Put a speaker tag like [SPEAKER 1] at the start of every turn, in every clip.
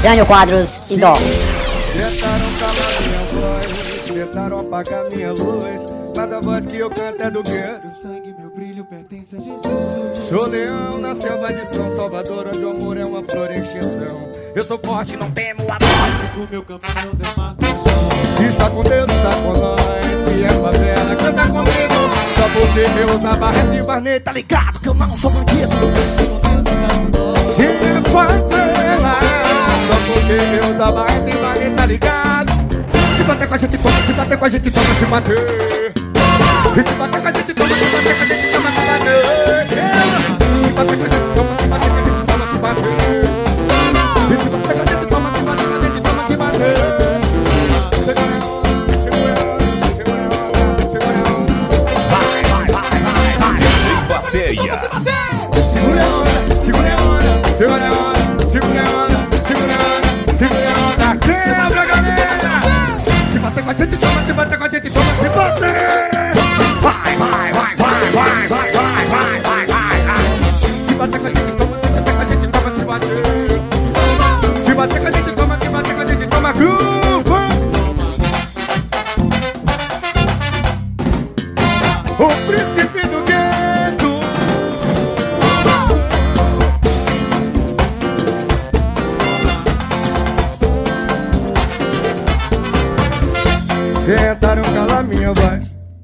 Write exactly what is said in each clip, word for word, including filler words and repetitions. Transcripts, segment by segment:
[SPEAKER 1] Jânio Quadros e Dó.
[SPEAKER 2] Tentaram calar minha voz, tentaram apagar minha luz, mas a voz que eu canto é do gueto.
[SPEAKER 3] O sangue, meu brilho pertence a Jesus.
[SPEAKER 2] Sou leão na selva de São Salvador, onde o amor é uma flor em extinção. Eu sou forte, não temo a morte.
[SPEAKER 3] O meu caminhão demarca a chão.
[SPEAKER 2] Se está com Deus, está com nós. Se é favela, canta comigo. Só porque eu uso a barreta e barnê, tá ligado que eu não sou bandido. Se é favela, só porque eu uso a barreta e barnê, tá ligado. Se bater com a gente, toma, se bater com a gente, toma, se bater. E se bater com a gente, toma, se bater com a gente, toma, se bater. Se bater com a gente, toma, se bater com a gente, toma, se bater. E se bater com a gente, toma, se bater com a gente, toma, se bater. Segura a onda, segura a onda, segura a onda, segura a onda, segura a onda, segura a onda, quebra a galera! Se bater com a gente, toma, se bater com a gente, toma, se bater! Vai, vai, vai, vai, vai, vai, vai, vai, vai, vai! Se bater com a gente, toma, se bater com a gente, toma, se bater! Se bater com a gente, toma, se bater com a gente, toma, grupo! O príncipe do gueto! Tentaram calar minha voz,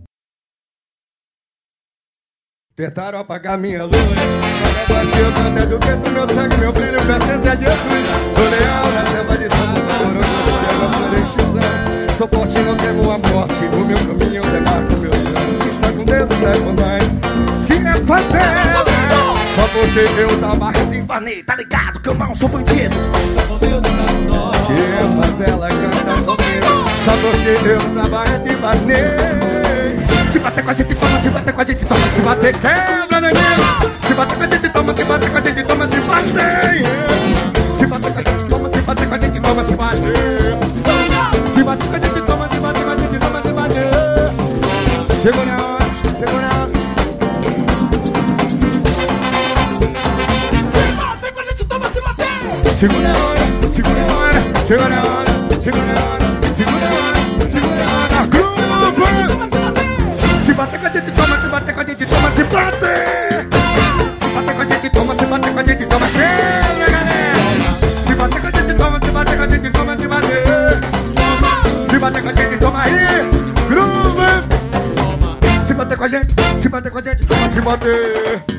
[SPEAKER 2] tentaram apagar minha luz, mas a voz que eu canto é do gueto, meu sangue, meu brilho pertence a Jesus. Sou leal na selva de São Salvador, onde eu não sou extinção. Sou forte, não temo a morte, o meu caminho demarca o meu sangue. Se está com Deus, está com nós. Se é favela, só porque eu trabalho em barnê, tá ligado que eu não sou bandido. Se é favela, canta comigo, só porque eu trabalho de bater. Se bater com a gente, toma, se bater com a gente, toma, se bater, quebra, neném. Se bater com a gente, toma, se bater com a gente, toma, se bater. Se bater com a gente, toma, se bater com a gente, toma, se bater. Se bater com a gente, toma, se bater com a gente, toma, se bater. Chegou na hora, chegou na hora.
[SPEAKER 3] Se bater com a gente, toma, se bater.
[SPEAKER 2] Segura a hora, segura a hora, segura a hora, segura a hora, segura a hora, segura a hora, grupo! Se bater com a gente, toma, se bater com a gente, toma, se bater! Se bater com a gente, toma, se bater com a gente, toma, quebra, galera! Se bater com a gente, toma, se bater com a gente, toma, se bater! Se bater com a gente, toma aí, grupo! Se bater com a gente, se bater com a gente, toma, se bater!